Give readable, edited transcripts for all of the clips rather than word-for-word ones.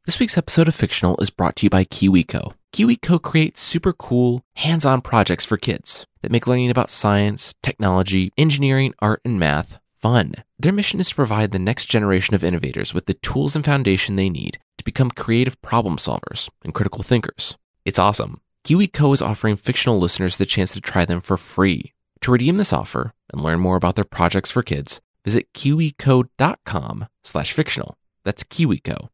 This week's episode of Fictional is brought to you by KiwiCo. KiwiCo creates super cool, hands-on projects for kids that make learning about science, technology, engineering, art, and math fun. Their mission is to provide the next generation of innovators with the tools and foundation they need to become creative problem solvers and critical thinkers. It's awesome. KiwiCo is offering Fictional listeners the chance to try them for free. To redeem this offer and learn more about their projects for kids, visit kiwico.com/fictional. That's KiwiCo,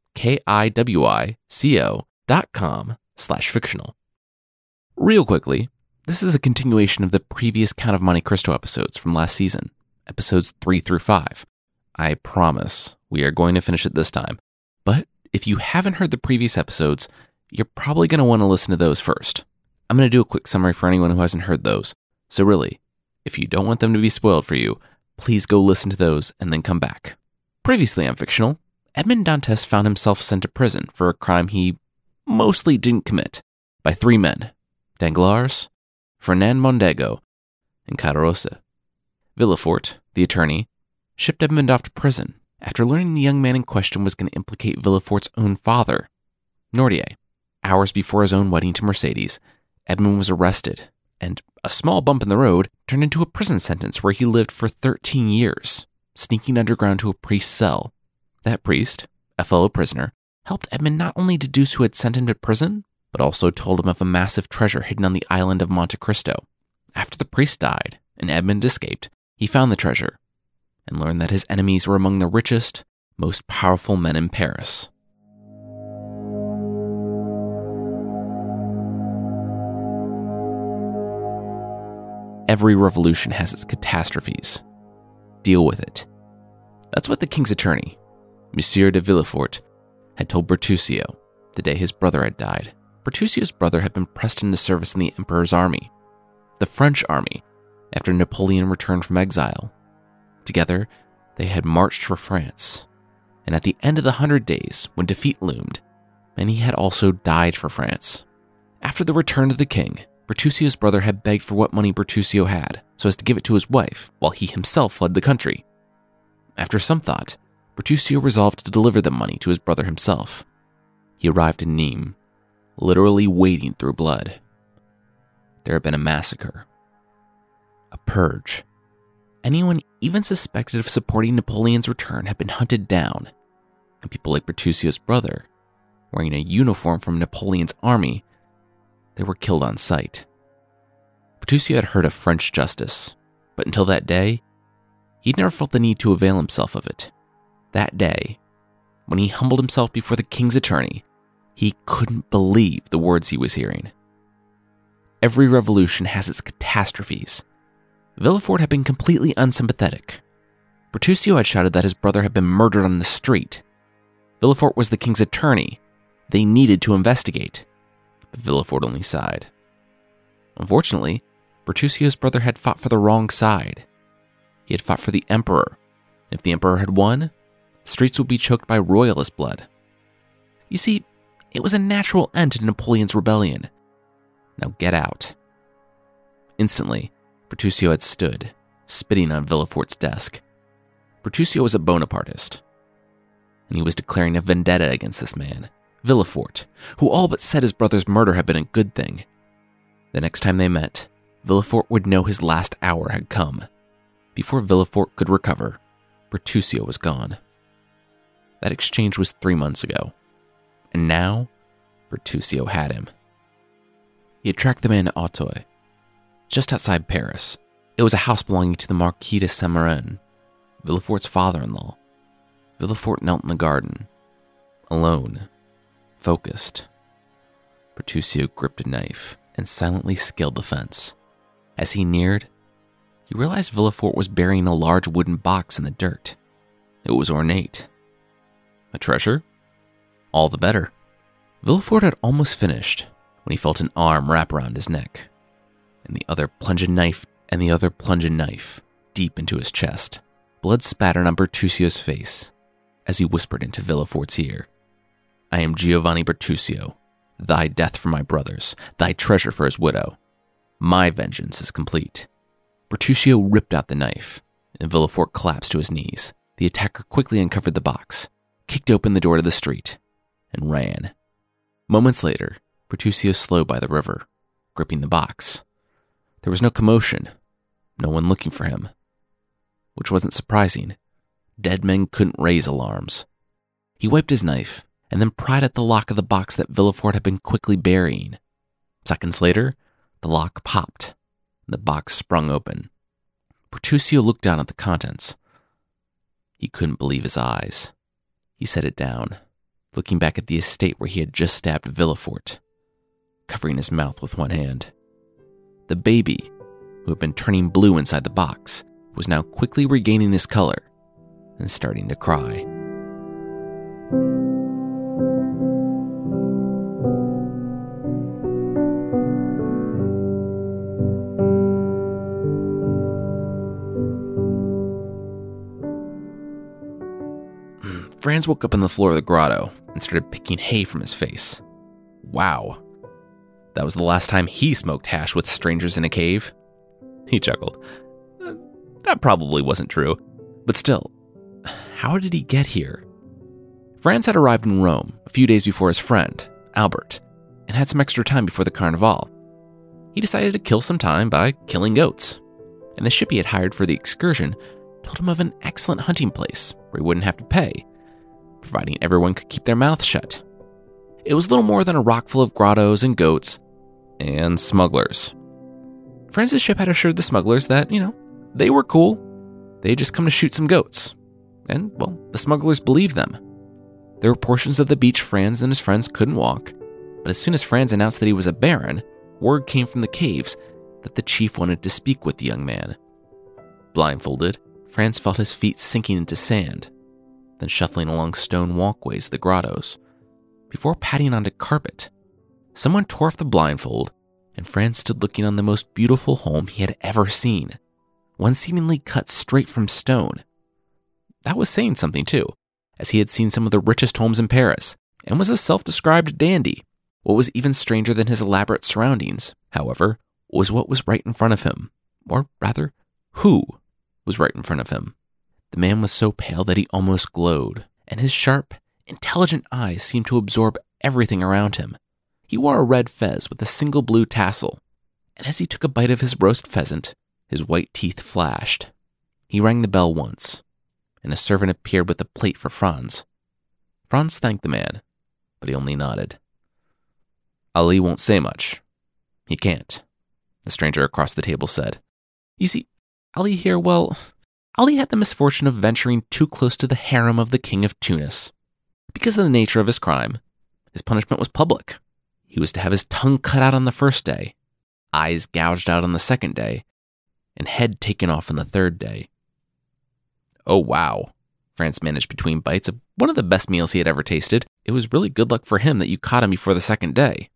KIWICO.com/fictional. Real quickly, this is a continuation of the previous Count of Monte Cristo episodes from last season, episodes 3 through 5. I promise we are going to finish it this time, but if you haven't heard the previous episodes, you're probably going to want to listen to those first. I'm going to do a quick summary for anyone who hasn't heard those, so really, if you don't want them to be spoiled for you, please go listen to those and then come back. Previously on Fictional, Edmond Dantes found himself sent to prison for a crime he mostly didn't commit by 3 men, Danglars, Fernand Mondego, and Caderousse. Villefort, the attorney, shipped Edmond off to prison after learning the young man in question was going to implicate Villefort's own father, Nordier. Hours before his own wedding to Mercedes, Edmond was arrested, and a small bump in the road turned into a prison sentence where he lived for 13 years, sneaking underground to a priest's cell. That priest, a fellow prisoner, helped Edmond not only deduce who had sent him to prison, but also told him of a massive treasure hidden on the island of Monte Cristo. After the priest died and Edmond escaped, he found the treasure and learned that his enemies were among the richest, most powerful men in Paris. Every revolution has its catastrophes. Deal with it. That's what the king's attorney, Monsieur de Villefort, had told Bertuccio the day his brother had died. Bertuccio's brother had been pressed into service in the emperor's army, the French army, after Napoleon returned from exile. Together, they had marched for France, and at the end of the 100 days, when defeat loomed, many had also died for France. After the return of the king, Bertuccio's brother had begged for what money Bertuccio had, so as to give it to his wife, while he himself fled the country. After some thought, Bertuccio resolved to deliver the money to his brother himself. He arrived in Nîmes, literally wading through blood. There had been a massacre, a purge. Anyone even suspected of supporting Napoleon's return had been hunted down, and people like Bertuccio's brother, wearing a uniform from Napoleon's army, they were killed on sight. Bertuccio had heard of French justice, but until that day, he'd never felt the need to avail himself of it. That day, when he humbled himself before the king's attorney, he couldn't believe the words he was hearing. Every revolution has its catastrophes. Villefort had been completely unsympathetic. Bertuccio had shouted that his brother had been murdered on the street. Villefort was the king's attorney. They needed to investigate. But Villefort only sighed. Unfortunately, Bertuccio's brother had fought for the wrong side. He had fought for the emperor. If the emperor had won, the streets would be choked by royalist blood. You see, it was a natural end to Napoleon's rebellion. Now get out. Instantly, Bertuccio had stood, spitting on Villefort's desk. Bertuccio was a Bonapartist, and he was declaring a vendetta against this man, Villefort, who all but said his brother's murder had been a good thing. The next time they met, Villefort would know his last hour had come. Before Villefort could recover, Bertuccio was gone. That exchange was 3 months ago, and now Bertuccio had him. He had tracked the man to Auteuil, just outside Paris. It was a house belonging to the Marquis de Saint-Méran, Villefort's father-in-law. Villefort knelt in the garden, alone, focused. Bertuccio gripped a knife and silently scaled the fence. As he neared, he realized Villefort was burying a large wooden box in the dirt. It was ornate. A treasure? All the better. Villefort had almost finished when he felt an arm wrap around his neck, and the other plunge a knife deep into his chest. Blood spattered on Bertuccio's face as he whispered into Villefort's ear, "I am Giovanni Bertuccio, thy death for my brothers, thy treasure for his widow. My vengeance is complete." Bertuccio ripped out the knife, and Villefort collapsed to his knees. The attacker quickly uncovered the box, kicked open the door to the street, and ran. Moments later, Bertuccio slowed by the river, gripping the box. There was no commotion, no one looking for him. Which wasn't surprising. Dead men couldn't raise alarms. He wiped his knife and then pried at the lock of the box that Villefort had been quickly burying. Seconds later, the lock popped, and the box sprung open. Bertuccio looked down at the contents. He couldn't believe his eyes. He set it down, looking back at the estate where he had just stabbed Villefort, covering his mouth with one hand. The baby, who had been turning blue inside the box, was now quickly regaining his color and starting to cry. Franz woke up on the floor of the grotto and started picking hay from his face. Wow. That was the last time he smoked hash with strangers in a cave. He chuckled. That probably wasn't true. But still, how did he get here? Franz had arrived in Rome a few days before his friend, Albert, and had some extra time before the Carnival. He decided to kill some time by killing goats, and the ship he had hired for the excursion told him of an excellent hunting place where he wouldn't have to pay, providing everyone could keep their mouths shut. It was little more than a rock full of grottos and goats and smugglers. Franz's ship had assured the smugglers that, they were cool. They had just come to shoot some goats. And, well, the smugglers believed them. There were portions of the beach Franz and his friends couldn't walk, but as soon as Franz announced that he was a baron, word came from the caves that the chief wanted to speak with the young man. Blindfolded, Franz felt his feet sinking into sand, then shuffling along stone walkways of the grottos. Before padding onto carpet, someone tore off the blindfold, and Franz stood looking on the most beautiful home he had ever seen, one seemingly cut straight from stone. That was saying something too, as he had seen some of the richest homes in Paris, and was a self-described dandy. What was even stranger than his elaborate surroundings, however, was what was right in front of him, or rather, who was right in front of him. The man was so pale that he almost glowed, and his sharp, intelligent eyes seemed to absorb everything around him. He wore a red fez with a single blue tassel, and as he took a bite of his roast pheasant, his white teeth flashed. He rang the bell once, and a servant appeared with a plate for Franz. Franz thanked the man, but he only nodded. Ali won't say much. He can't, the stranger across the table said. You see, Ali here, Ali had the misfortune of venturing too close to the harem of the king of Tunis. Because of the nature of his crime, his punishment was public. He was to have his tongue cut out on the first day, eyes gouged out on the second day, and head taken off on the third day. Oh wow, Franz managed between bites of one of the best meals he had ever tasted. It was really good luck for him that you caught him before the second day.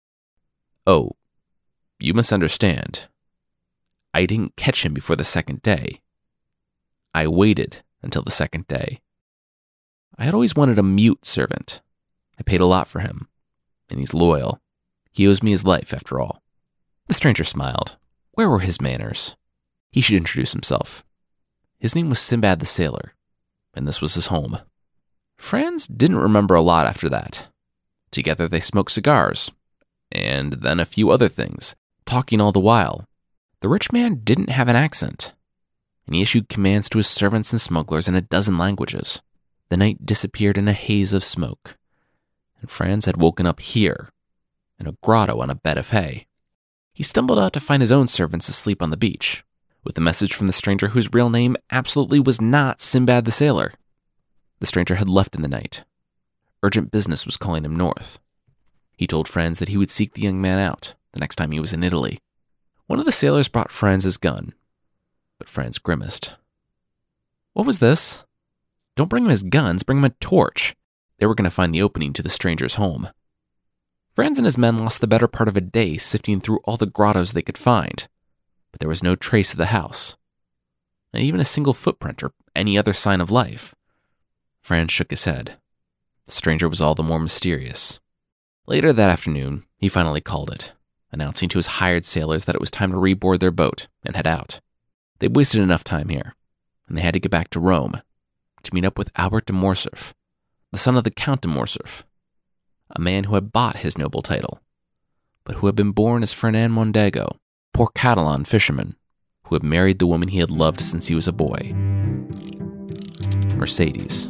Oh, you misunderstand. I didn't catch him before the second day. I waited until the second day. I had always wanted a mute servant. I paid a lot for him, and he's loyal. He owes me his life, after all. The stranger smiled. Where were his manners? He should introduce himself. His name was Sinbad the Sailor, and this was his home. Franz didn't remember a lot after that. Together they smoked cigars, and then a few other things, talking all the while. The rich man didn't have an accent, and he issued commands to his servants and smugglers in a dozen languages. The night disappeared in a haze of smoke, and Franz had woken up here, in a grotto on a bed of hay. He stumbled out to find his own servants asleep on the beach, with a message from the stranger whose real name absolutely was not Sinbad the Sailor. The stranger had left in the night. Urgent business was calling him north. He told Franz that he would seek the young man out the next time he was in Italy. One of the sailors brought Franz his gun, but Franz grimaced. What was this? Don't bring him his guns, bring him a torch. They were going to find the opening to the stranger's home. Franz and his men lost the better part of a day sifting through all the grottos they could find, but there was no trace of the house, not even a single footprint or any other sign of life. Franz shook his head. The stranger was all the more mysterious. Later that afternoon, he finally called it, announcing to his hired sailors that it was time to reboard their boat and head out. They'd wasted enough time here, and they had to get back to Rome to meet up with Albert de Morcerf, the son of the Count de Morcerf, a man who had bought his noble title, but who had been born as Fernand Mondego, poor Catalan fisherman, who had married the woman he had loved since he was a boy, Mercedes.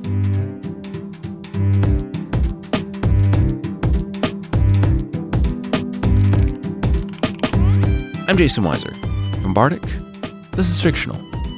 I'm Jason Weiser. From Bardic, this is Fictional.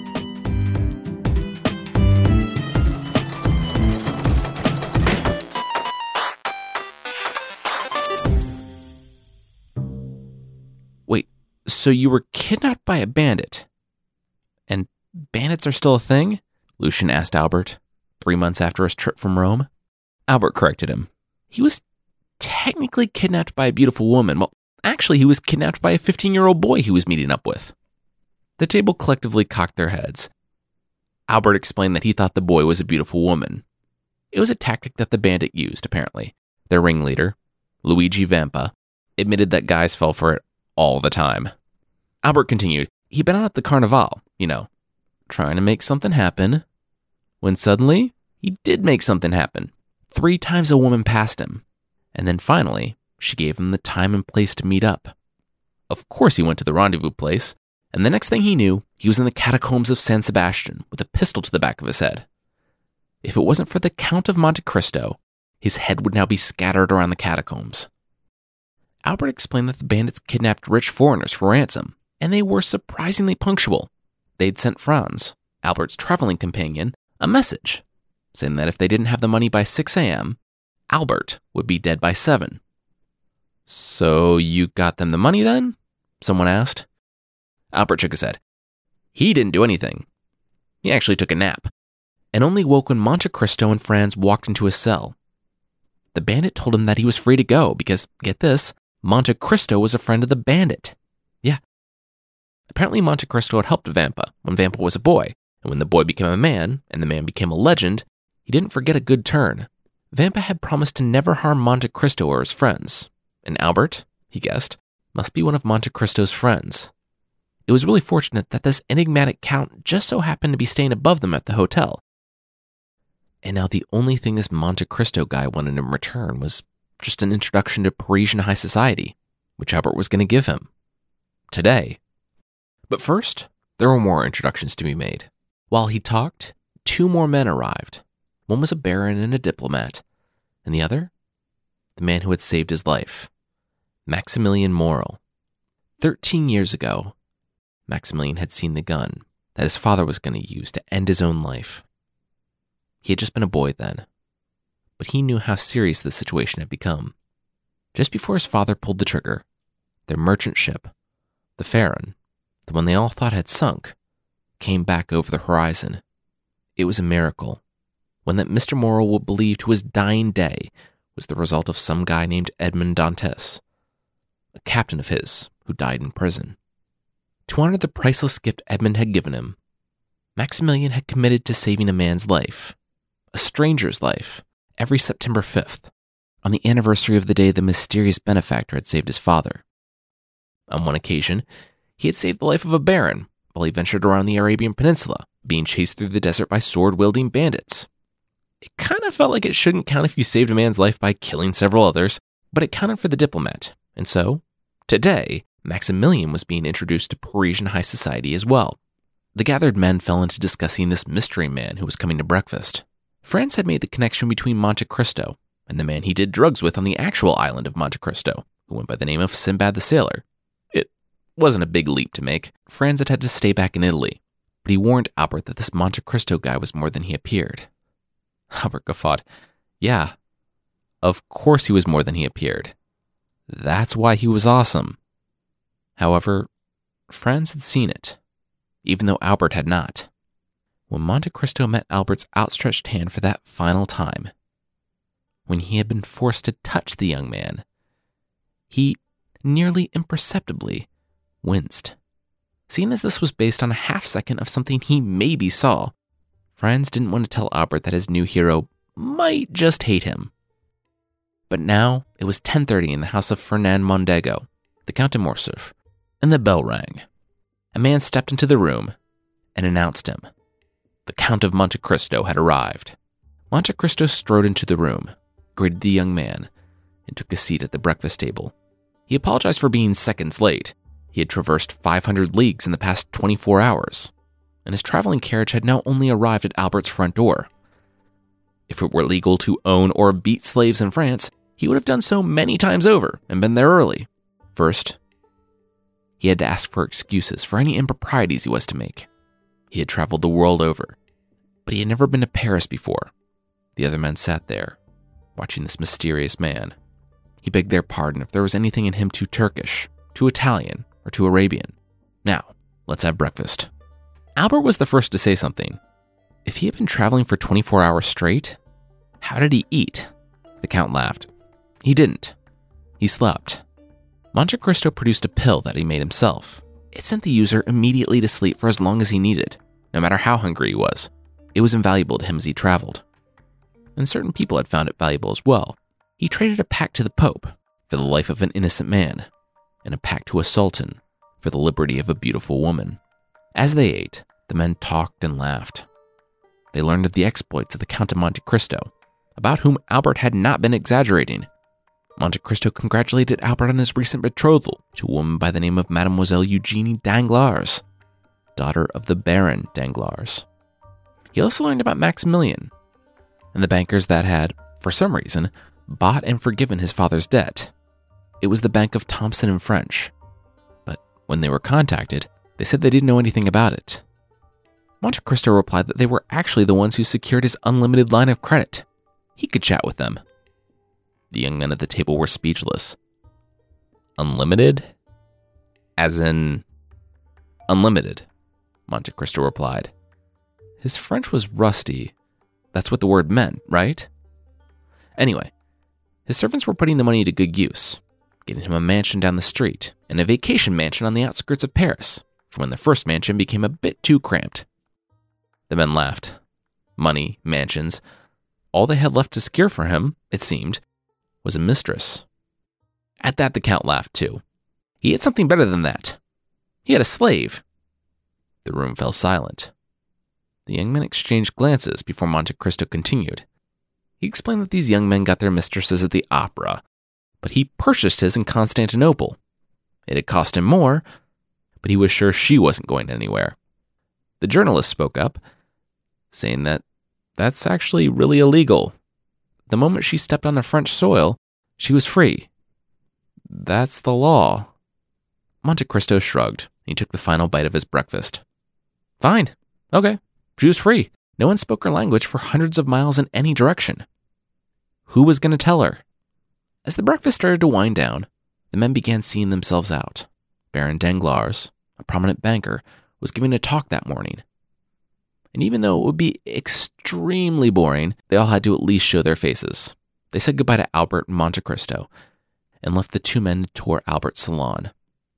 Wait, so you were kidnapped by a bandit? And bandits are still a thing? Lucien asked Albert, 3 months after his trip from Rome. Albert corrected him. He was technically kidnapped by a beautiful woman. Well, actually, he was kidnapped by a 15-year-old boy he was meeting up with. The table collectively cocked their heads. Albert explained that he thought the boy was a beautiful woman. It was a tactic that the bandit used, apparently. Their ringleader, Luigi Vampa, admitted that guys fell for it all the time. Albert continued, he'd been out at the Carnival, trying to make something happen, when suddenly, he did make something happen. 3 times a woman passed him, and then finally, she gave him the time and place to meet up. Of course he went to the rendezvous place, and the next thing he knew, he was in the catacombs of San Sebastian with a pistol to the back of his head. If it wasn't for the Count of Monte Cristo, his head would now be scattered around the catacombs. Albert explained that the bandits kidnapped rich foreigners for ransom, and they were surprisingly punctual. They'd sent Franz, Albert's traveling companion, a message, saying that if they didn't have the money by 6 a.m., Albert would be dead by 7. So you got them the money then? Someone asked. Albert shook his head. He didn't do anything. He actually took a nap, and only woke when Monte Cristo and Franz walked into his cell. The bandit told him that he was free to go because, get this, Monte Cristo was a friend of the bandit. Yeah. Apparently Monte Cristo had helped Vampa when Vampa was a boy, and when the boy became a man, and the man became a legend, he didn't forget a good turn. Vampa had promised to never harm Monte Cristo or his friends, and Albert, he guessed, must be one of Monte Cristo's friends. It was really fortunate that this enigmatic count just so happened to be staying above them at the hotel. And now the only thing this Monte Cristo guy wanted in return was just an introduction to Parisian high society, which Albert was going to give him. Today. But first, there were more introductions to be made. While he talked, 2 more men arrived. One was a baron and a diplomat, and the other, the man who had saved his life, Maximilian Morel. 13 years ago, Maximilian had seen the gun that his father was going to use to end his own life. He had just been a boy then, but he knew how serious the situation had become. Just before his father pulled the trigger, their merchant ship, the Pharaon, the one they all thought had sunk, came back over the horizon. It was a miracle, one that Mr. Morel would believe to his dying day was the result of some guy named Edmond Dantes, a captain of his who died in prison. To honor the priceless gift Edmond had given him, Maximilian had committed to saving a man's life, a stranger's life, every September 5th, on the anniversary of the day the mysterious benefactor had saved his father. On one occasion, he had saved the life of a baron while he ventured around the Arabian Peninsula, being chased through the desert by sword-wielding bandits. It kind of felt like it shouldn't count if you saved a man's life by killing several others, but it counted for the diplomat, and so, today, Maximilian was being introduced to Parisian high society as well. The gathered men fell into discussing this mystery man who was coming to breakfast. Franz had made the connection between Monte Cristo and the man he did drugs with on the actual island of Monte Cristo, who went by the name of Sinbad the Sailor. It wasn't a big leap to make. Franz had to stay back in Italy, but he warned Albert that this Monte Cristo guy was more than he appeared. Albert guffawed. Yeah, of course he was more than he appeared. That's why he was awesome. However, Franz had seen it, even though Albert had not. When Monte Cristo met Albert's outstretched hand for that final time, when he had been forced to touch the young man, he nearly imperceptibly winced. Seeing as this was based on a half-second of something he maybe saw, Franz didn't want to tell Albert that his new hero might just hate him. But now it was 10:30 in the house of Fernand Mondego, the Count de Morcerf, and the bell rang. A man stepped into the room and announced him. The Count of Monte Cristo had arrived. Monte Cristo strode into the room, greeted the young man, and took a seat at the breakfast table. He apologized for being seconds late. He had traversed 500 leagues in the past 24 hours, and his traveling carriage had now only arrived at Albert's front door. If it were legal to own or beat slaves in France, he would have done so many times over and been there early. First, he had to ask for excuses for any improprieties he was to make. He had traveled the world over, but he had never been to Paris before. The other men sat there, watching this mysterious man. He begged their pardon if there was anything in him too Turkish, too Italian, or too Arabian. Now, let's have breakfast. Albert was the first to say something. If he had been traveling for 24 hours straight, how did he eat? The Count laughed. He didn't. He slept. Monte Cristo produced a pill that he made himself. It sent the user immediately to sleep for as long as he needed, no matter how hungry he was. It was invaluable to him as he traveled. And certain people had found it valuable as well. He traded a pack to the Pope for the life of an innocent man, and a pack to a sultan for the liberty of a beautiful woman. As they ate, the men talked and laughed. They learned of the exploits of the Count of Monte Cristo, about whom Albert had not been exaggerating. Monte Cristo congratulated Albert on his recent betrothal to a woman by the name of Mademoiselle Eugénie Danglars, daughter of the Baron Danglars. He also learned about Maximilian and the bankers that had, for some reason, bought and forgiven his father's debt. It was the Bank of Thomson and French. But when they were contacted, they said they didn't know anything about it. Monte Cristo replied that they were actually the ones who secured his unlimited line of credit. He could chat with them. The young men at the table were speechless. Unlimited? As in, unlimited, Monte Cristo replied. His French was rusty. That's what the word meant, right? Anyway, his servants were putting the money to good use, getting him a mansion down the street and a vacation mansion on the outskirts of Paris, from when the first mansion became a bit too cramped. The men laughed. Money, mansions, all they had left to secure for him, it seemed, was a mistress. At that, the Count laughed too. He had something better than that. He had a slave. The room fell silent. The young men exchanged glances before Monte Cristo continued. He explained that these young men got their mistresses at the opera, but he purchased his in Constantinople. It had cost him more, but he was sure she wasn't going anywhere. The journalist spoke up, saying that that's actually really illegal. The moment she stepped on French soil, she was free. That's the law. Monte Cristo shrugged. He took the final bite of his breakfast. Fine. Okay. She was free. No one spoke her language for hundreds of miles in any direction. Who was going to tell her? As the breakfast started to wind down, the men began seeing themselves out. Baron Danglars, a prominent banker, was giving a talk that morning. And even though it would be extremely boring, they all had to at least show their faces. They said goodbye to Albert and Monte Cristo and left the two men to tour Albert's salon.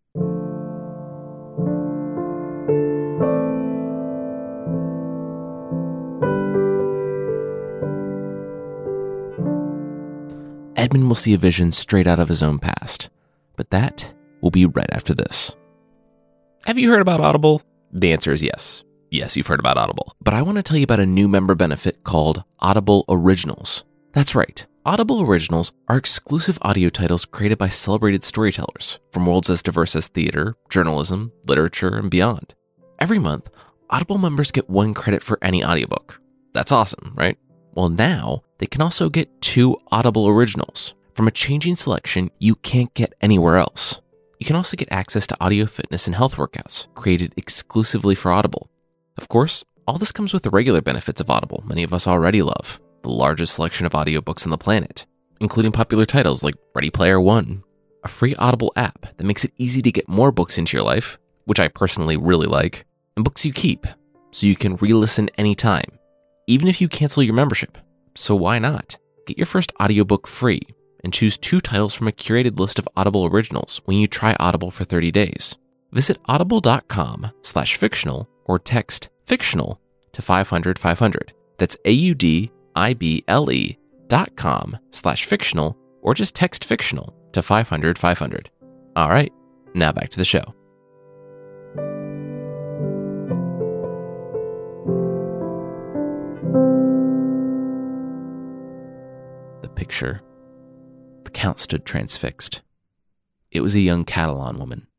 Edmund will see a vision straight out of his own past, but that will be right after this. Have you heard about Audible? The answer is yes. Yes, you've heard about Audible. But I want to tell you about a new member benefit called Audible Originals. That's right. Audible Originals are exclusive audio titles created by celebrated storytellers from worlds as diverse as theater, journalism, literature, and beyond. Every month, Audible members get 1 credit for any audiobook. That's awesome, right? Well, now they can also get 2 Audible Originals from a changing selection you can't get anywhere else. You can also get access to audio fitness and health workouts created exclusively for Audible. Of course, all this comes with the regular benefits of Audible many of us already love. The largest selection of audiobooks on the planet, including popular titles like Ready Player One, a free Audible app that makes it easy to get more books into your life, which I personally really like, and books you keep, so you can re-listen anytime, even if you cancel your membership. So why not? Get your first audiobook free and choose 2 titles from a curated list of Audible Originals when you try Audible for 30 days. Visit audible.com/fictional or text fictional to 500 500. That's audible.com/fictional or just text fictional to 500 500. All right, now back to the show. The picture. The Count stood transfixed. It was a young Catalan woman.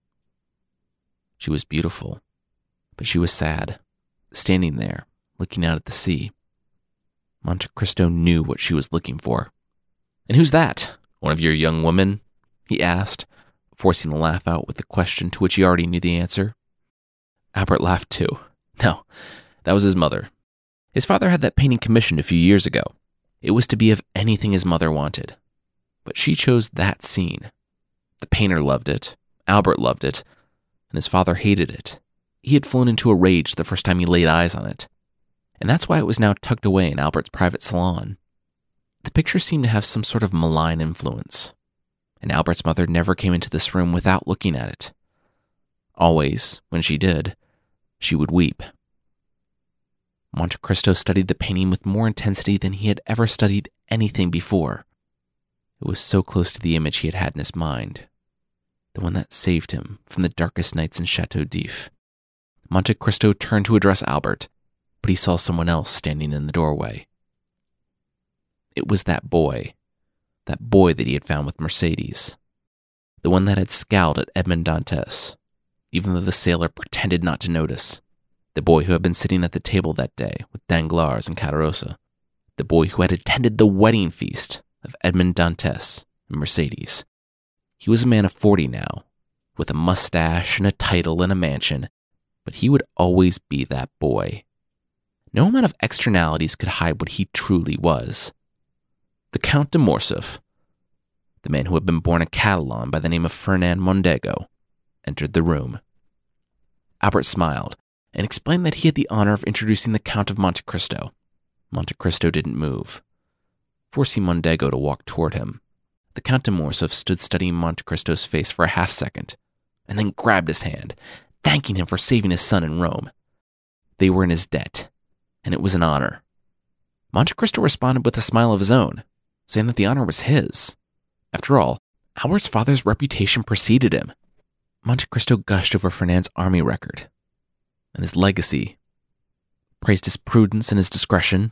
She was beautiful, but she was sad, standing there, looking out at the sea. Monte Cristo knew what she was looking for. "And who's that? One of your young women?" he asked, forcing a laugh out with the question to which he already knew the answer. Albert laughed too. No, that was his mother. His father had that painting commissioned a few years ago. It was to be of anything his mother wanted. But she chose that scene. The painter loved it, Albert loved it, and his father hated it. He had flown into a rage the first time he laid eyes on it. And that's why it was now tucked away in Albert's private salon. The picture seemed to have some sort of malign influence, and Albert's mother never came into this room without looking at it. Always, when she did, she would weep. Monte Cristo studied the painting with more intensity than he had ever studied anything before. It was so close to the image he had had in his mind, the one that saved him from the darkest nights in Chateau d'If. Monte Cristo turned to address Albert, but he saw someone else standing in the doorway. It was that boy that he had found with Mercedes, the one that had scowled at Edmond Dantes, even though the sailor pretended not to notice, the boy who had been sitting at the table that day with Danglars and Caderousse, the boy who had attended the wedding feast of Edmond Dantes and Mercedes. He was a man of 40 now, with a mustache and a title and a mansion, but he would always be that boy. No amount of externalities could hide what he truly was. The Count de Morcerf, the man who had been born a Catalan by the name of Fernand Mondego, entered the room. Albert smiled and explained that he had the honor of introducing the Count of Monte Cristo. Monte Cristo didn't move. Forcing Mondego to walk toward him, the Count de Morcerf stood studying Monte Cristo's face for a half-second, and then grabbed his hand, thanking him for saving his son in Rome. They were in his debt, and it was an honor. Monte Cristo responded with a smile of his own, saying that the honor was his. After all, Albert's father's reputation preceded him. Monte Cristo gushed over Fernand's army record and his legacy, praised his prudence and his discretion,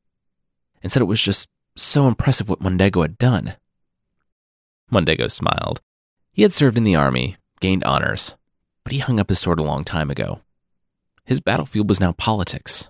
and said it was just so impressive what Mondego had done. Mondego smiled. He had served in the army, gained honors, but he hung up his sword a long time ago. His battlefield was now politics.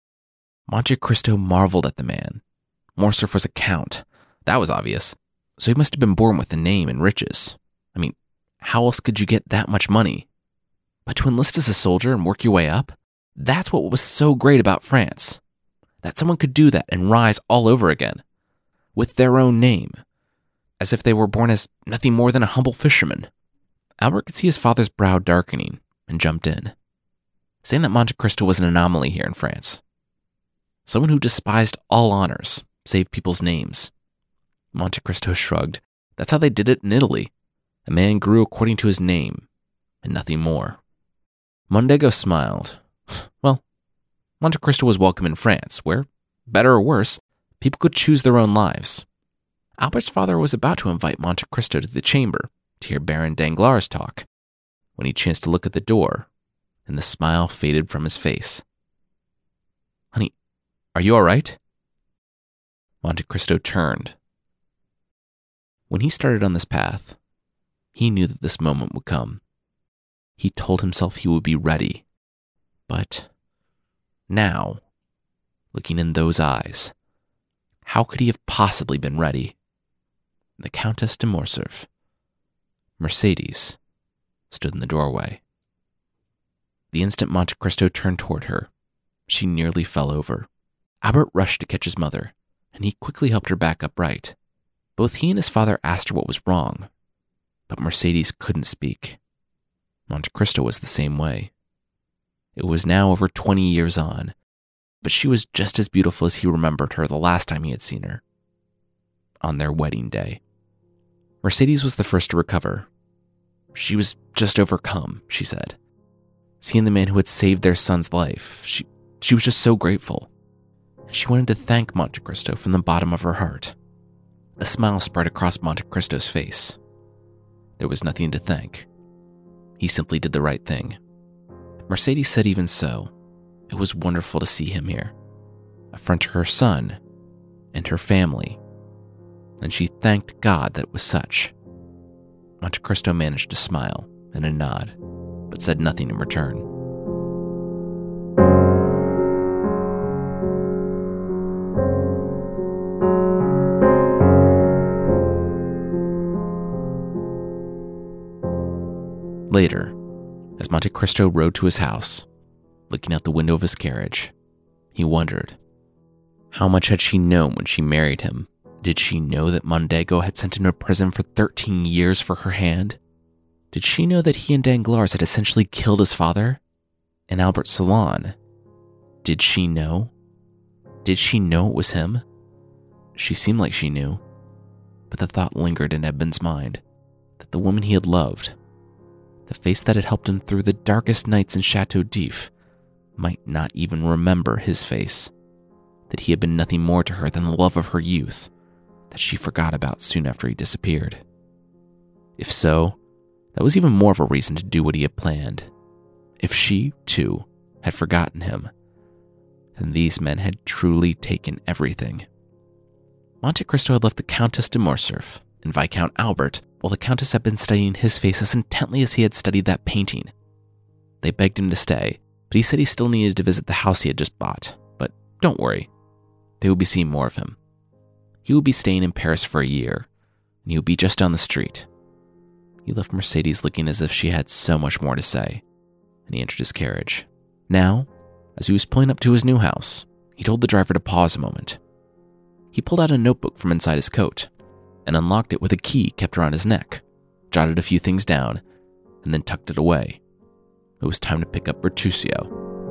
Monte Cristo marveled at the man. Morcerf was a count. That was obvious. So he must have been born with a name and riches. I mean, how else could you get that much money? But to enlist as a soldier and work your way up? That's what was so great about France. That someone could do that and rise all over again, with their own name, as if they were born as nothing more than a humble fisherman. Albert could see his father's brow darkening and jumped in, saying that Monte Cristo was an anomaly here in France. Someone who despised all honors, save people's names. Monte Cristo shrugged. That's how they did it in Italy. A man grew according to his name, and nothing more. Mondego smiled. Well, Monte Cristo was welcome in France, where, better or worse, people could choose their own lives. Albert's father was about to invite Monte Cristo to the chamber to hear Baron Danglars talk, when he chanced to look at the door, and the smile faded from his face. Honey, are you all right? Monte Cristo turned. When he started on this path, he knew that this moment would come. He told himself he would be ready. But now, looking in those eyes, how could he have possibly been ready? The Countess de Morcerf, Mercedes, stood in the doorway. The instant Monte Cristo turned toward her, she nearly fell over. Albert rushed to catch his mother, and he quickly helped her back upright. Both he and his father asked her what was wrong, but Mercedes couldn't speak. Monte Cristo was the same way. It was now over 20 years on, but she was just as beautiful as he remembered her the last time he had seen her, on their wedding day. Mercedes was the first to recover. She was just overcome, she said. Seeing the man who had saved their son's life, she was just so grateful. She wanted to thank Monte Cristo from the bottom of her heart. A smile spread across Monte Cristo's face. There was nothing to thank. He simply did the right thing. Mercedes said even so, it was wonderful to see him here, a friend to her son and her family. and she thanked God that it was such. Monte Cristo managed to smile and a nod, but said nothing in return. Later, as Monte Cristo rode to his house, looking out the window of his carriage, he wondered, how much had she known when she married him? Did she know that Mondego had sent him to prison for 13 years for her hand? Did she know that he and Danglars had essentially killed his father? And Albert Salon? Did she know? Did she know it was him? She seemed like she knew, but the thought lingered in Edmond's mind that the woman he had loved, the face that had helped him through the darkest nights in Chateau d'If, might not even remember his face, that he had been nothing more to her than the love of her youth that she forgot about soon after he disappeared. If so, that was even more of a reason to do what he had planned. If she, too, had forgotten him, then these men had truly taken everything. Monte Cristo had left the Countess de Morcerf and Viscount Albert while the Countess had been studying his face as intently as he had studied that painting. They begged him to stay, but he said he still needed to visit the house he had just bought. But don't worry, they would be seeing more of him. He would be staying in Paris for a year, and he would be just down the street. He left Mercedes looking as if she had so much more to say, and he entered his carriage. Now, as he was pulling up to his new house, he told the driver to pause a moment. He pulled out a notebook from inside his coat and unlocked it with a key kept around his neck, jotted a few things down, and then tucked it away. It was time to pick up Bertuccio.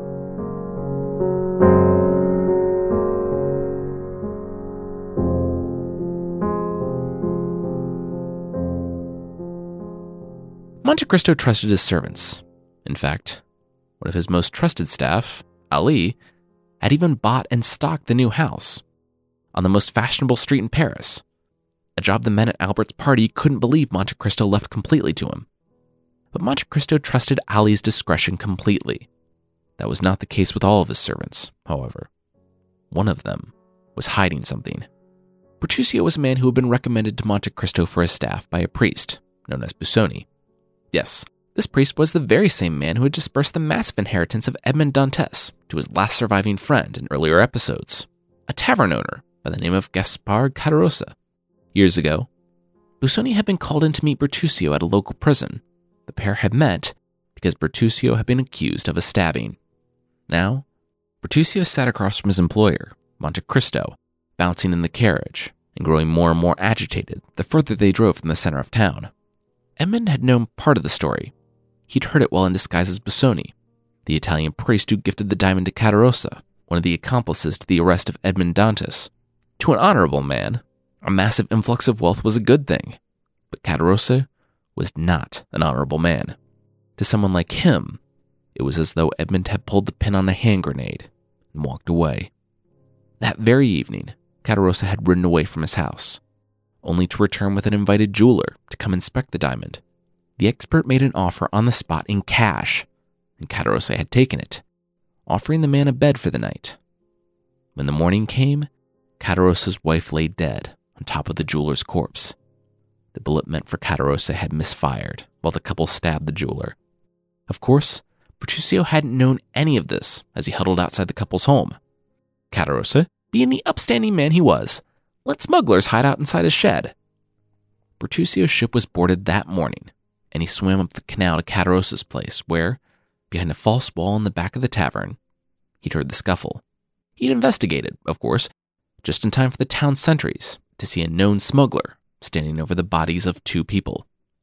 Monte Cristo trusted his servants. In fact, one of his most trusted staff, Ali, had even bought and stocked the new house on the most fashionable street in Paris, a job the men at Albert's party couldn't believe Monte Cristo left completely to him. But Monte Cristo trusted Ali's discretion completely. That was not the case with all of his servants, however. One of them was hiding something. Bertuccio was a man who had been recommended to Monte Cristo for his staff by a priest known as Busoni. Yes, this priest was the very same man who had dispersed the massive inheritance of Edmond Dantes to his last surviving friend in earlier episodes, a tavern owner by the name of Gaspard Caderousse. Years ago, Busoni had been called in to meet Bertuccio at a local prison. The pair had met because Bertuccio had been accused of a stabbing. Now, Bertuccio sat across from his employer, Monte Cristo, bouncing in the carriage and growing more and more agitated the further they drove from the center of town. Edmond had known part of the story. He'd heard it while in disguise as Busoni, the Italian priest who gifted the diamond to Caderousse, one of the accomplices to the arrest of Edmond Dantes. To an honorable man, a massive influx of wealth was a good thing, but Caderousse was not an honorable man. To someone like him, it was as though Edmond had pulled the pin on a hand grenade and walked away. That very evening, Caderousse had ridden away from his house, only to return with an invited jeweler to come inspect the diamond. The expert made an offer on the spot in cash, and Caderousse had taken it, offering the man a bed for the night. When the morning came, Caderousse's wife lay dead on top of the jeweler's corpse. The bullet meant for Caderousse had misfired while the couple stabbed the jeweler. Of course, Bertuccio hadn't known any of this as he huddled outside the couple's home. Caderousse, being the upstanding man he was, let smugglers hide out inside his shed. Bertuccio's ship was boarded that morning, and he swam up the canal to Caderousse's place where, behind a false wall in the back of the tavern, he'd heard the scuffle. He'd investigated, of course, just in time for the town sentries to see a known smuggler standing over the bodies of two people.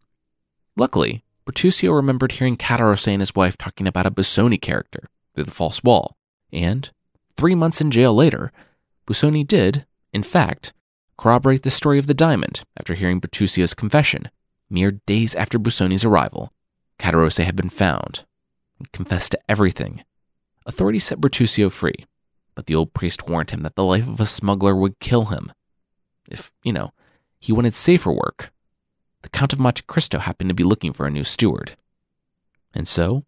Luckily, Bertuccio remembered hearing Caderousse and his wife talking about a Busoni character through the false wall, and 3 months in jail later, Busoni did, in fact, corroborate the story of the diamond after hearing Bertuccio's confession. Mere days after Busoni's arrival, Caderousse had been found and confessed to everything. Authorities set Bertuccio free, but the old priest warned him that the life of a smuggler would kill him. If, he wanted safer work. The Count of Monte Cristo happened to be looking for a new steward. And so,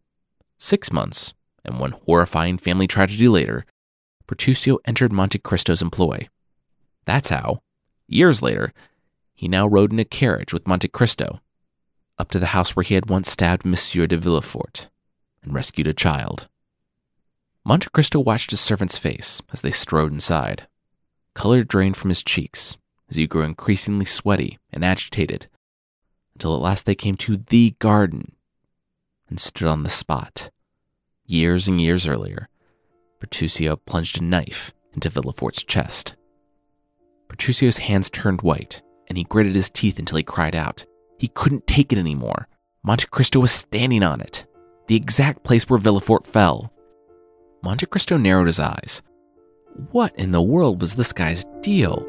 6 months and one horrifying family tragedy later, Bertuccio entered Monte Cristo's employ. That's how, Years later, he now rode in a carriage with Monte Cristo up to the house where he had once stabbed Monsieur de Villefort and rescued a child. Monte Cristo watched his servant's face as they strode inside. Color drained from his cheeks as he grew increasingly sweaty and agitated, until at last they came to the garden and stood on the spot. Years and years earlier, Bertuccio plunged a knife into Villefort's chest. Bertuccio's hands turned white, and he gritted his teeth until he cried out. He couldn't take it anymore. Monte Cristo was standing on it, the exact place where Villefort fell. Monte Cristo narrowed his eyes. What in the world was this guy's deal?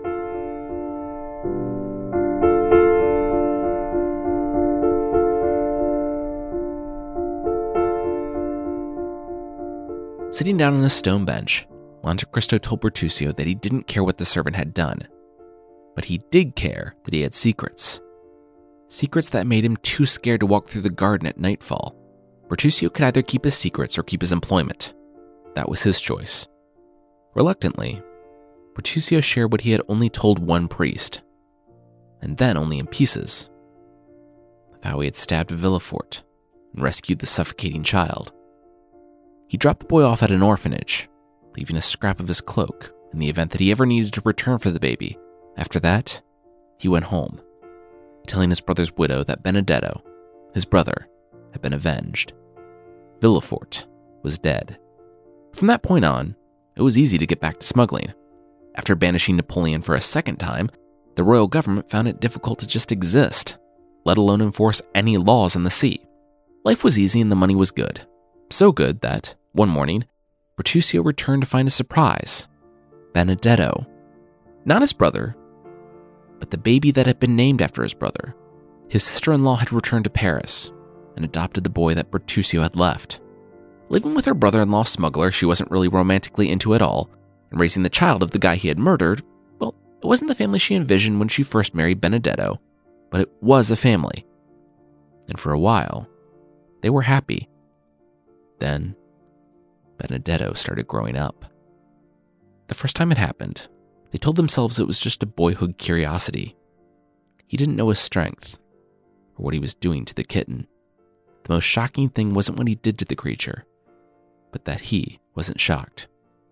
Sitting down on a stone bench, Monte Cristo told Bertuccio that he didn't care what the servant had done, but he did care that he had secrets. Secrets that made him too scared to walk through the garden at nightfall. Bertuccio could either keep his secrets or keep his employment. That was his choice. Reluctantly, Bertuccio shared what he had only told one priest, and then only in pieces, of how he had stabbed Villefort and rescued the suffocating child. He dropped the boy off at an orphanage, leaving a scrap of his cloak in the event that he ever needed to return for the baby. After that, he went home, telling his brother's widow that Benedetto, his brother, had been avenged. Villefort was dead. From that point on, it was easy to get back to smuggling. After banishing Napoleon for a second time, the royal government found it difficult to just exist, let alone enforce any laws on the sea. Life was easy and the money was good. So good that, one morning, Bertuccio returned to find a surprise. Benedetto. Not his brother, but the baby that had been named after his brother. His sister-in-law had returned to Paris and adopted the boy that Bertuccio had left. Living with her brother-in-law smuggler she wasn't really romantically into at all, and raising the child of the guy he had murdered, well, it wasn't the family she envisioned when she first married Benedetto, but it was a family. And for a while, they were happy. Then, Benedetto started growing up. The first time it happened, they told themselves it was just a boyhood curiosity. He didn't know his strength, or what he was doing to the kitten. The most shocking thing wasn't what he did to the creature, but that he wasn't shocked.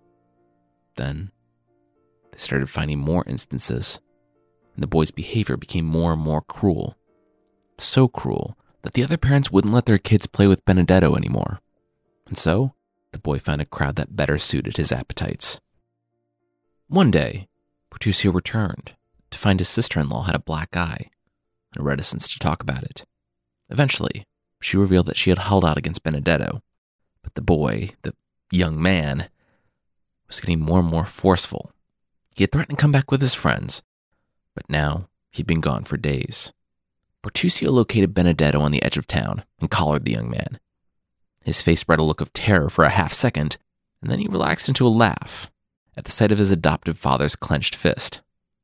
Then, they started finding more instances, and the boy's behavior became more and more cruel. So cruel that the other parents wouldn't let their kids play with Benedetto anymore. And so, the boy found a crowd that better suited his appetites. One day, Bertuccio returned to find his sister-in-law had a black eye and a reticence to talk about it. Eventually, she revealed that she had held out against Benedetto, but the boy, the young man, was getting more and more forceful. He had threatened to come back with his friends, but now he'd been gone for days. Bertuccio located Benedetto on the edge of town and collared the young man. His face spread a look of terror for a half second, and then he relaxed into a laugh at the sight of his adoptive father's clenched fist.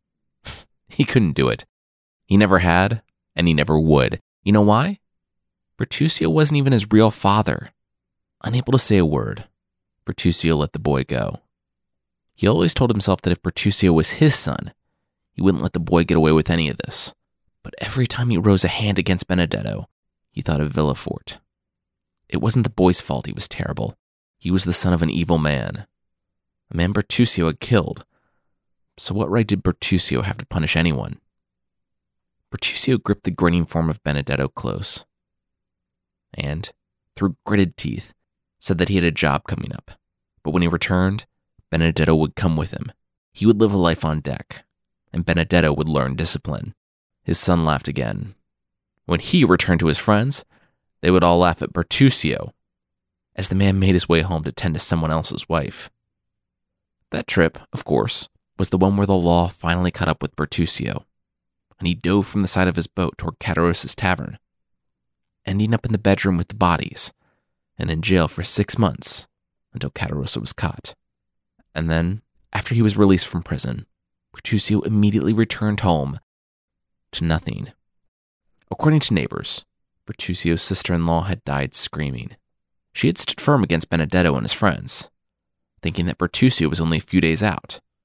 He couldn't do it. He never had, and he never would. You know why? Bertuccio wasn't even his real father. Unable to say a word, Bertuccio let the boy go. He always told himself that if Bertuccio was his son, he wouldn't let the boy get away with any of this. But every time he rose a hand against Benedetto, he thought of Villefort. It wasn't the boy's fault he was terrible. He was the son of an evil man. A man Bertuccio had killed. So what right did Bertuccio have to punish anyone? Bertuccio gripped the grinning form of Benedetto close, and, through gritted teeth, said that he had a job coming up. But when he returned, Benedetto would come with him. He would live a life on deck, and Benedetto would learn discipline. His son laughed again. When he returned to his friends, they would all laugh at Bertuccio, as the man made his way home to tend to someone else's wife. That trip, of course, was the one where the law finally caught up with Bertuccio, and he dove from the side of his boat toward Catarossa's tavern, ending up in the bedroom with the bodies, and in jail for 6 months until Catarossa was caught. And then, after he was released from prison, Bertuccio immediately returned home to nothing. According to neighbors, Bertuccio's sister-in-law had died screaming. She had stood firm against Benedetto and his friends, thinking that Bertuccio was only a few days out,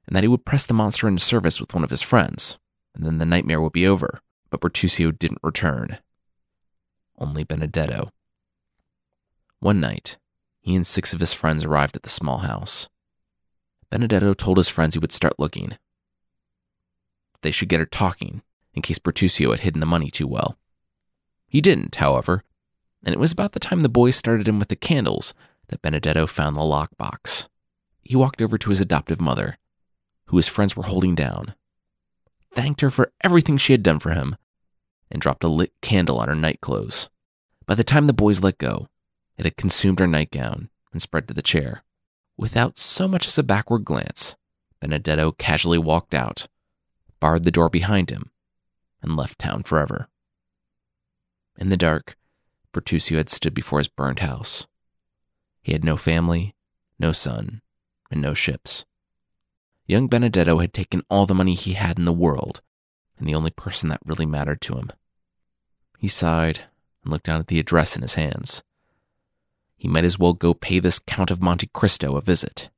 and that he would press the monster into service with one of his friends, and then the nightmare would be over. But Bertuccio didn't return. Only Benedetto. One night, he and 6 of his friends arrived at the small house. Benedetto told his friends he would start looking. They should get her talking, in case Bertuccio had hidden the money too well. He didn't, however, and it was about the time the boys started in with the candles that Benedetto found the lockbox. He walked over to his adoptive mother, who his friends were holding down, thanked her for everything she had done for him, and dropped a lit candle on her nightclothes. By the time the boys let go, it had consumed her nightgown and spread to the chair. Without so much as a backward glance, Benedetto casually walked out, barred the door behind him, and left town forever. In the dark, Bertuccio had stood before his burned house. He had no family, no son, and no ships. Young Benedetto had taken all the money he had in the world, and the only person that really mattered to him. He sighed and looked down at the address in his hands. He might as well go pay this Count of Monte Cristo a visit.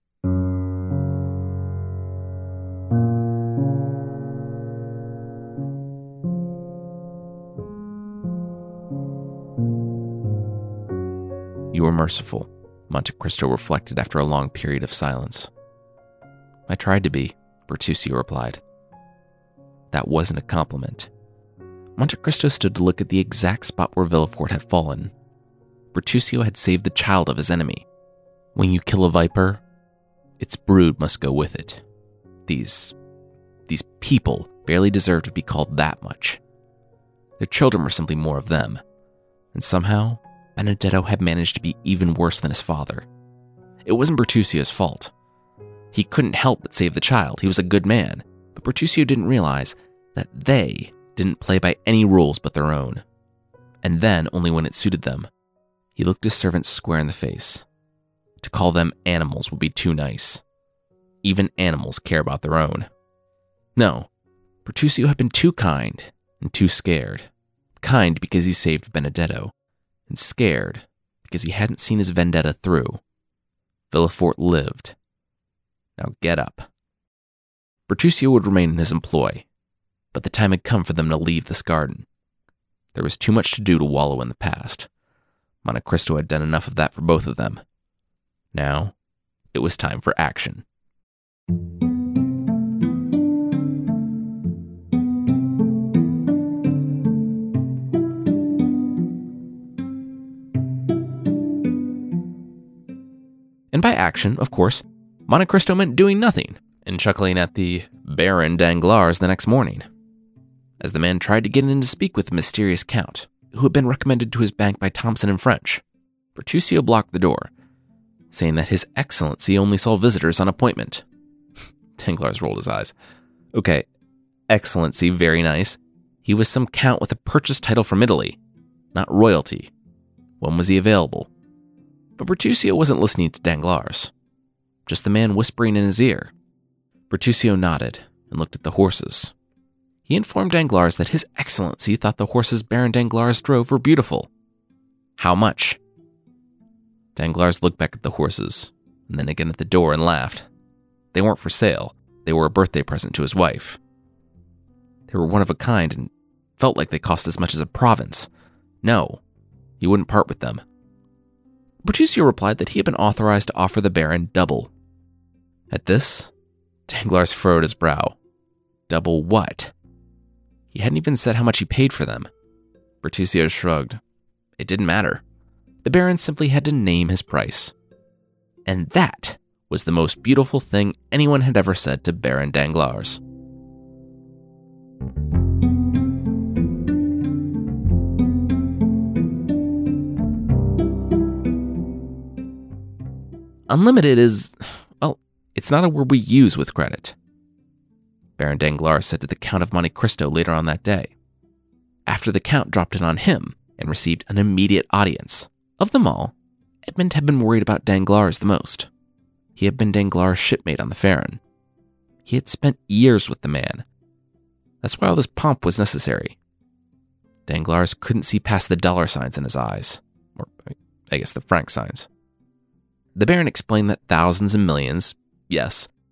You were merciful, Monte Cristo reflected after a long period of silence. I tried to be, Bertuccio replied. That wasn't a compliment. Monte Cristo stood to look at the exact spot where Villefort had fallen. Bertuccio had saved the child of his enemy. When you kill a viper, its brood must go with it. These people barely deserve to be called that much. Their children were simply more of them. And somehow, Benedetto had managed to be even worse than his father. It wasn't Bertuccio's fault. He couldn't help but save the child. He was a good man. But Bertuccio didn't realize that they didn't play by any rules but their own. And then only when it suited them. He looked his servants square in the face. To call them animals would be too nice. Even animals care about their own. No, Bertuccio had been too kind and too scared. Kind because he saved Benedetto, and scared because he hadn't seen his vendetta through. Villefort lived. Now get up. Bertuccio would remain in his employ, but the time had come for them to leave this garden. There was too much to do to wallow in the past. Monte Cristo had done enough of that for both of them. Now, it was time for action. And by action, of course, Monte Cristo meant doing nothing and chuckling at the Baron Danglars the next morning, as the man tried to get in to speak with the mysterious count, who had been recommended to his bank by Thompson and French. Bertuccio blocked the door, saying that His Excellency only saw visitors on appointment. Danglars rolled his eyes. Okay, Excellency, very nice. He was some count with a purchase title from Italy, not royalty. When was he available? But Bertuccio wasn't listening to Danglars, just the man whispering in his ear. Bertuccio nodded and looked at the horses. He informed Danglars that His Excellency thought the horses Baron Danglars drove were beautiful. How much? Danglars looked back at the horses, and then again at the door and laughed. They weren't for sale. They were a birthday present to his wife. They were one of a kind and felt like they cost as much as a province. No, he wouldn't part with them. Bertuccio replied that he had been authorized to offer the Baron double. At this, Danglars furrowed his brow. Double what? He hadn't even said how much he paid for them. Bertuccio shrugged. It didn't matter. The Baron simply had to name his price. And that was the most beautiful thing anyone had ever said to Baron Danglars. Unlimited is, well, it's not a word we use with credit, Baron Danglars said to the Count of Monte Cristo later on that day, after the Count dropped in on him and received an immediate audience. Of them all, Edmond had been worried about Danglars the most. He had been Danglars' shipmate on the Farron. He had spent years with the man. That's why all this pomp was necessary. Danglars couldn't see past the dollar signs in his eyes, or I guess the franc signs. The Baron explained that thousands and millions, yes,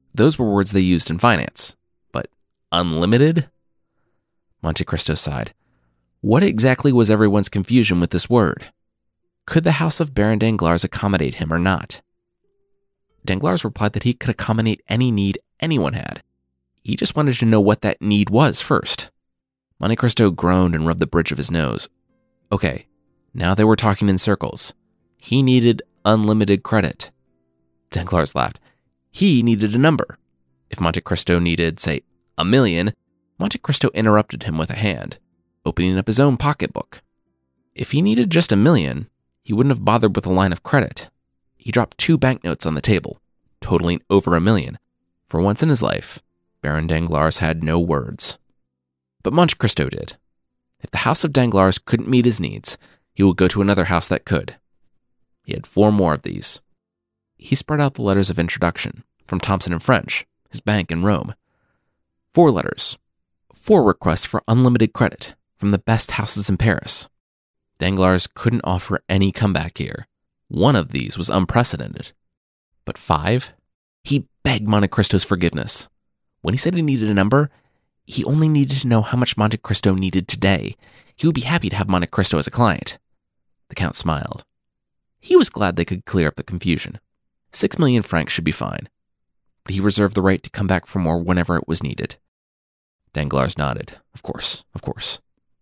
Those were words they used in finance. But unlimited? Monte Cristo sighed. What exactly was everyone's confusion with this word? Could the house of Baron Danglars accommodate him or not? Danglars replied that he could accommodate any need anyone had. He just wanted to know what that need was first. Monte Cristo groaned and rubbed the bridge of his nose. Okay, now they were talking in circles. He needed unlimited credit. Danglars laughed. He needed a number. If Monte Cristo needed, say, 1 million, Monte Cristo interrupted him with a hand, opening up his own pocketbook. If he needed just 1 million, he wouldn't have bothered with a line of credit. He dropped 2 banknotes on the table, totaling over 1 million. For once in his life, Baron Danglars had no words. But Monte Cristo did. If the house of Danglars couldn't meet his needs, he would go to another house that could. He had 4 more of these. He spread out the letters of introduction from Thomson & French, his bank in Rome. 4 letters. 4 requests for unlimited credit from the best houses in Paris. Danglars couldn't offer any comeback here. One of these was unprecedented. But 5? He begged Monte Cristo's forgiveness. When he said he needed a number, he only needed to know how much Monte Cristo needed today. He would be happy to have Monte Cristo as a client. The Count smiled. He was glad they could clear up the confusion. 6 million francs should be fine, but he reserved the right to come back for more whenever it was needed. Danglars nodded. Of course, of course.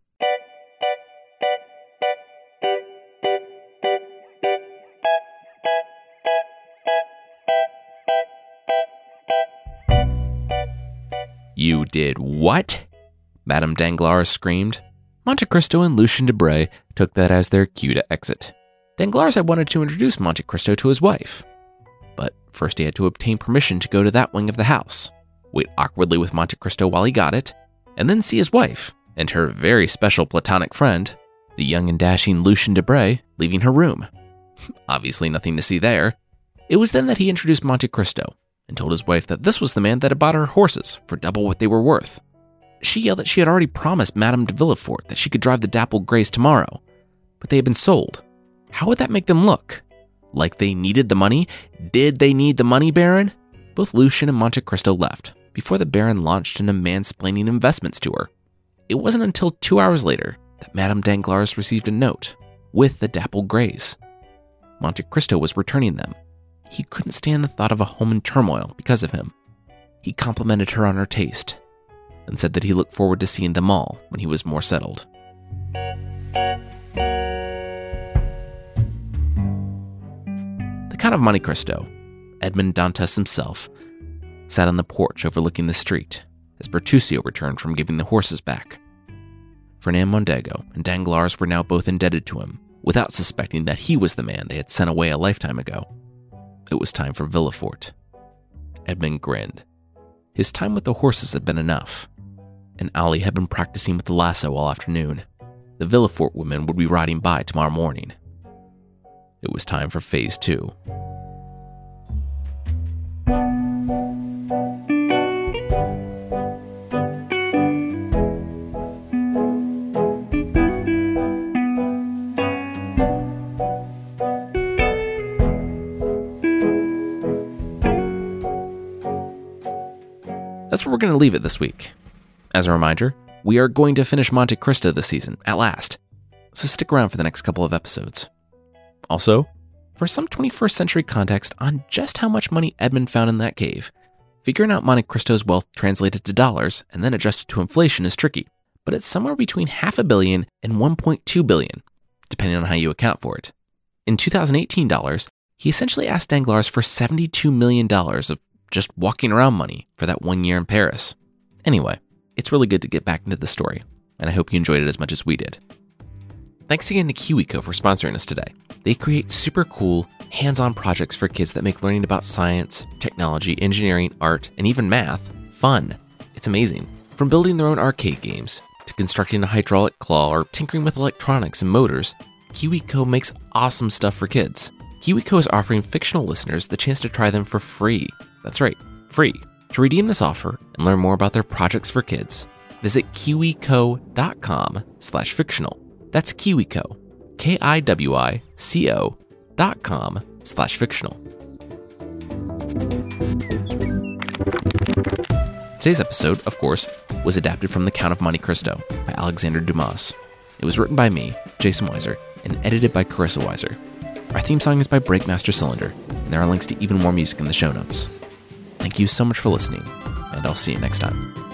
You did what? Madame Danglars screamed. Monte Cristo and Lucien Debray took that as their cue to exit. Danglars had wanted to introduce Monte Cristo to his wife, but first he had to obtain permission to go to that wing of the house, wait awkwardly with Monte Cristo while he got it, and then see his wife and her very special platonic friend, the young and dashing Lucien Debray, leaving her room. Obviously nothing to see there. It was then that he introduced Monte Cristo and told his wife that this was the man that had bought her horses for double what they were worth. She yelled that she had already promised Madame de Villefort that she could drive the dappled grays tomorrow, but they had been sold. How would that make them look? Like they needed the money? Did they need the money, Baron? Both Lucien and Monte Cristo left before the Baron launched into mansplaining investments to her. It wasn't until 2 hours later that Madame Danglars received a note with the dappled grays. Monte Cristo was returning them. He couldn't stand the thought of a home in turmoil because of him. He complimented her on her taste and said that he looked forward to seeing them all when he was more settled. The Count of Monte Cristo, Edmond Dantes himself, sat on the porch overlooking the street as Bertuccio returned from giving the horses back. Fernand Mondego and Danglars were now both indebted to him, without suspecting that he was the man they had sent away a lifetime ago. It was time for Villefort. Edmond grinned. His time with the horses had been enough, and Ali had been practicing with the lasso all afternoon. The Villefort women would be riding by tomorrow morning. It was time for Phase 2. That's where we're going to leave it this week. As a reminder, we are going to finish Monte Cristo this season, at last, so stick around for the next couple of episodes. Also, for some 21st century context on just how much money Edmond found in that cave, figuring out Monte Cristo's wealth translated to dollars and then adjusted to inflation is tricky, but it's somewhere between $500 million and $1.2 billion, depending on how you account for it. In 2018 dollars, he essentially asked Danglars for $72 million of just walking around money for that 1 year in Paris. Anyway, it's really good to get back into the story, and I hope you enjoyed it as much as we did. Thanks again to KiwiCo for sponsoring us today. They create super cool, hands-on projects for kids that make learning about science, technology, engineering, art, and even math fun. It's amazing. From building their own arcade games, to constructing a hydraulic claw, or tinkering with electronics and motors, KiwiCo makes awesome stuff for kids. KiwiCo is offering fictional listeners the chance to try them for free. That's right, free. To redeem this offer and learn more about their projects for kids, visit kiwico.com/fictional. That's KiwiCo, KIWICO.com/fictional. Today's episode, of course, was adapted from The Count of Monte Cristo by Alexander Dumas. It was written by me, Jason Weiser, and edited by Carissa Weiser. Our theme song is by Breakmaster Cylinder, and there are links to even more music in the show notes. Thank you so much for listening, and I'll see you next time.